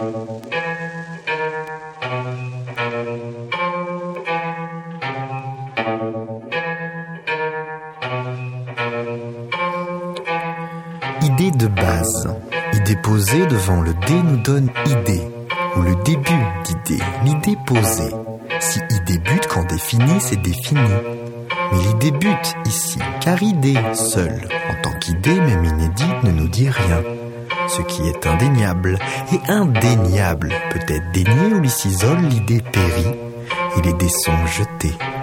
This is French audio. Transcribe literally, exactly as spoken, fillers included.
Idée de base. Idée posée devant le dé nous donne idée, ou le début d'idée, l'idée posée. Si idée bute quand définie, c'est défini. Mais l'idée bute ici, car idée seule, en tant qu'idée même inédite, ne nous dit rien. Ce qui est indéniable et indéniable peut être dénié ou s'isole, l'idée périt et les dés sont jetés.